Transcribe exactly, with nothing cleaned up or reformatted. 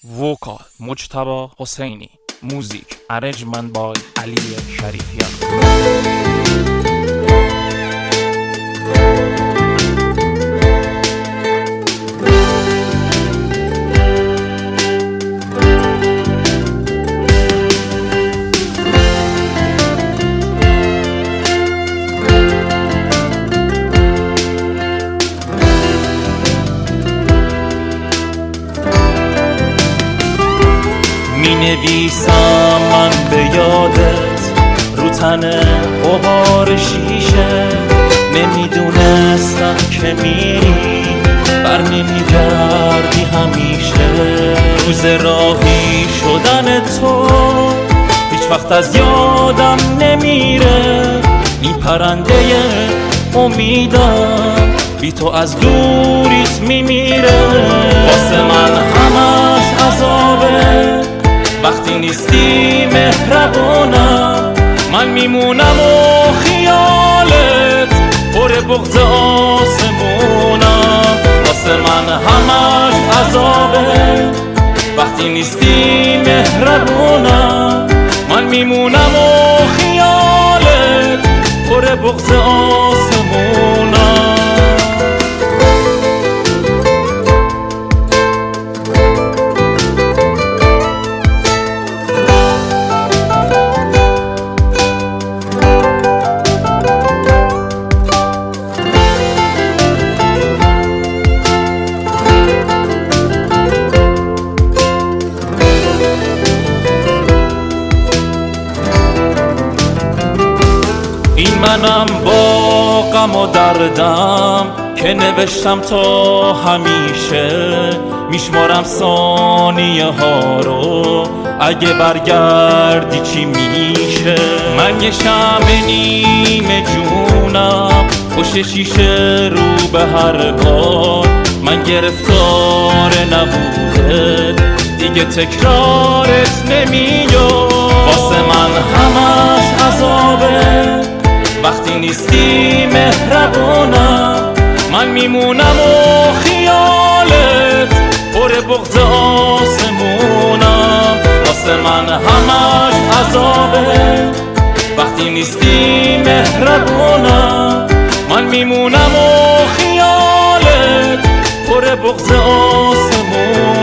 ووکال مجتبی حسینی. موزیک ارنجمنت بای علی شریفیان. می نویسم من به یادت رو تن غبار شیشه، نمیدونستم که میری بر نمیگردی همیشه. روز راهی شدن تو هیچ وقت از یادم نمیره، این پرنده امیدم بی تو از دوریت میمیره. واسه من همش عذابه وقتی نیستی مهربونم، من میمونم و خیالت پر بغض آسمونم. واسه من همش عذابه وقتی نیستی مهربونم، من میمونم و خیالت پر بغض آسمونم. این منم با غم و دردم که نوشتم تا همیشه، میشمارم ثانیه ها رو اگه برگردی چی میشه. من یه شمع نیمه جونم پشت شیشه رو به هر بار، من گرفتار نبوده دیگه تکرارت نمیاد. واسه من همش عذابه وقتی نیستی مهربونم، من میمونم و خیالت پر بغض آسمونم. واسه من همش عذابه وقتی نیستی مهربونم، من میمونم و خیالت پر بغض آسمونم.